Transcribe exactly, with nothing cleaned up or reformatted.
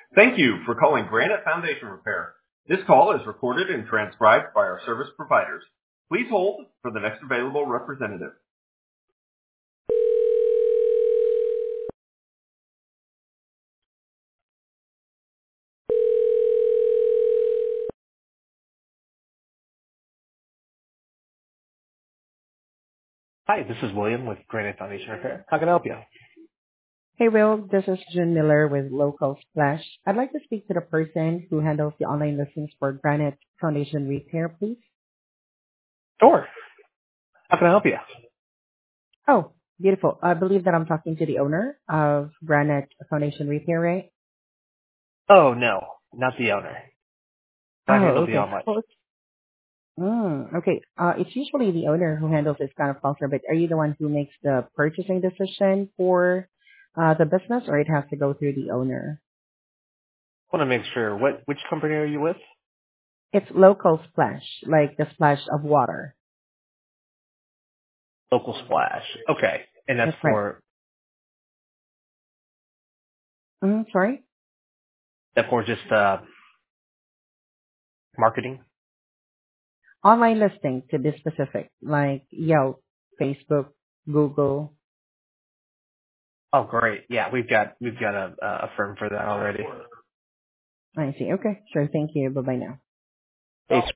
Thank you for calling Granite Foundation Repair. This call is recorded and transcribed by our service providers. Please hold for the next available representative. Hi, this is William with Granite Foundation Repair. How can I help you? Hey, Will. This is June Miller with Local Splash. I'd like to speak to the person who handles the online listings for Granite Foundation Repair, please. Sure. How can I help you? Oh, beautiful. I believe that I'm talking to the owner of Granite Foundation Repair, right? Oh, no, not the owner. I Oh, handle the okay. online. Well, it's, mm, okay. Uh, it's usually the owner who handles this kind of calls, but are you the one who makes the purchasing decision for uh, the business, or it has to go through the owner? I want to make sure. What? Which company are you with? It's Local Splash, like the splash of water. Local Splash. Okay. And that's That's right. for Mm, sorry? that for just uh marketing? Online listing to be specific, like Yelp, Facebook, Google. Oh, great. Yeah, we've got we've got a a firm for that already. I see. Okay, sure. Thank you. Bye bye now. Hey,